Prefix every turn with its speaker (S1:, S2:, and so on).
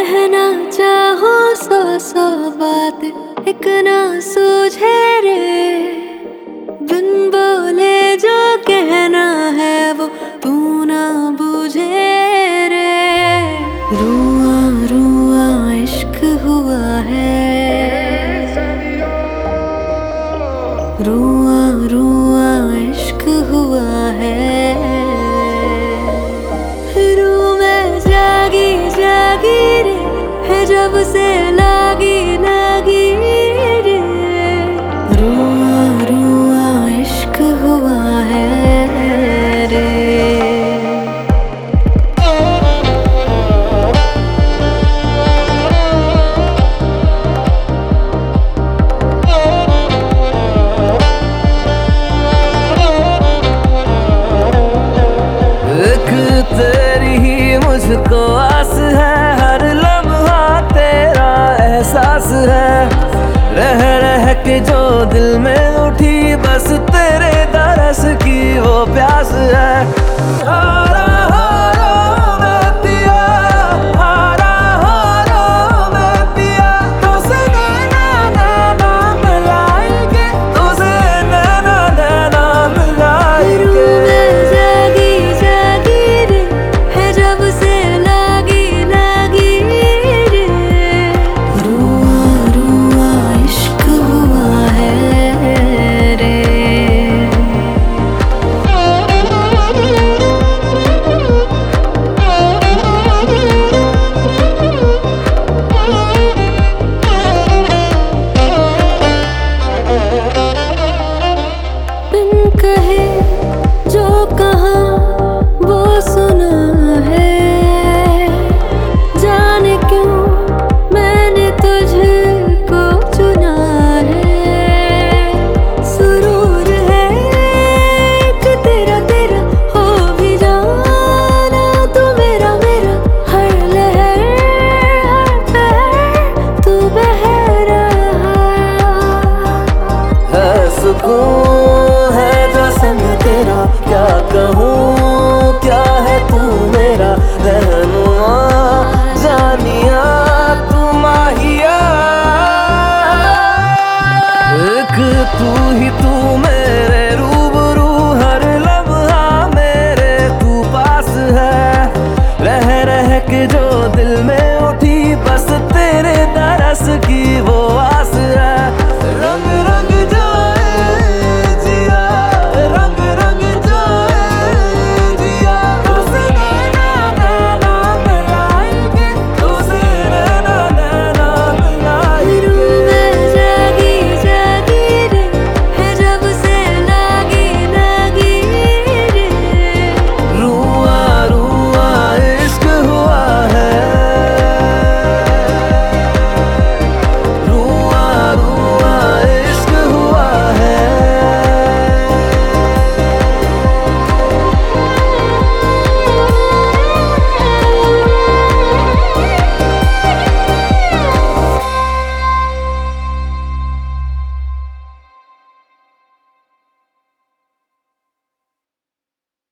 S1: कहना चाहो सौ सौ बात, एक ना सूझे रे। बिन बोले जो कहना है वो तू ना बुझे रे। रुआ रुआ इश्क हुआ है, रुआ रुआ इश्क हुआ है। रूह में जागी जागी रे, है जब से लागी लागी रे। रुआ रुआ इश्क हुआ है रे।
S2: तेरी ही मुझको आस है, हर लम्हा तेरा एहसास है। रह रह के जो दिल में उठी, बस तेरे दरस की वो प्यास है। हारा हारा मैं पिया, हारा हारा मैं पिया, तुझसे नैना नैना मिलाएंगे, तुझसे नैना नैना मिलाएंगे।
S1: कहे जो कहा वो सुना है।